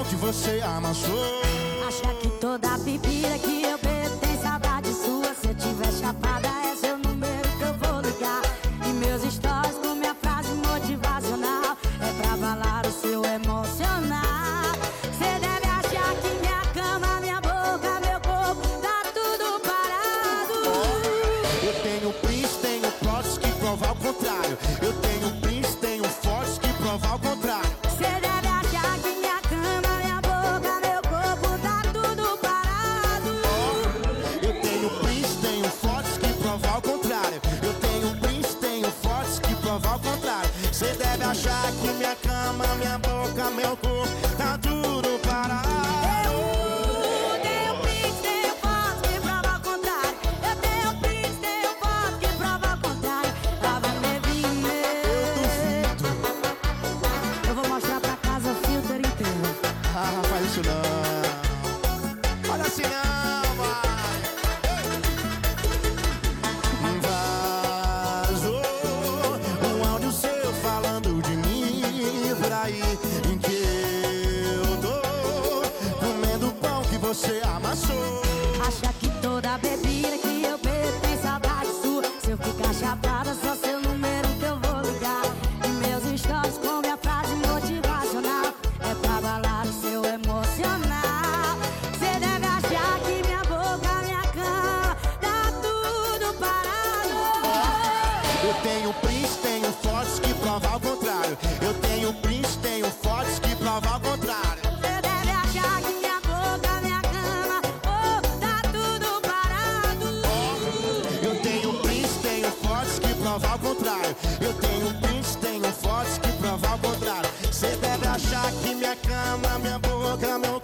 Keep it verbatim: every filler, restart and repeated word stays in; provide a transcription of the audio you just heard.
pão que você amassou. Acha que toda bebida que eu bebo tem saudade sua. Se eu tiver chapada é seu número que eu vou ligar. E meus stories com minha frase motivacional é pra abalar o seu emocional. Cê deve achar que minha cama, minha boca, meu corpo tá tudo parado. Eu tenho prints, tenho plots que provam ao contrário. Eu tenho prints, tenho fotos que provam ao contrário. Cê deve achar que minha cama, minha boca, meu corpo tá tudo parado. Eu tenho prints, tenho fotos que provam ao contrário. Eu tenho prints, tenho fotos que provam ao contrário. Cê deve achar que minha cama, minha boca, meu corpo tá tudo parado. Eu tenho prints, tenho fotos que provam ao contrário. Eu tenho prints, tenho fotos que provam ao contrário. Tava levando. Eu duvido. Eu vou mostrar pra casa o filtro inteiro. Ah, faz isso não. Olha assim não, vai. Vazou um áudio seu falando de mim por aí, em que eu tô comendo o pão que você amassou. Acha que toda bebida que eu bebo tem saudade sua. Se eu ficar chapada, só seu número que eu vou ligar. E meus stories com minha frase motivacional é pra abalar o seu emocional. Cê deve achar que minha boca, minha cama tá tudo parado. Eu tenho prints, tenho fotos que provam ao contrário. Eu tenho prints, tenho fotos que provam ao contrário. Cê deve achar que minha boca, minha cama, oh, tá tudo parado. Eu tenho prints, tenho fotos que provam ao contrário. Eu tenho prints, tenho fotos que provam ao contrário. Cê deve achar que minha cama, minha boca, meu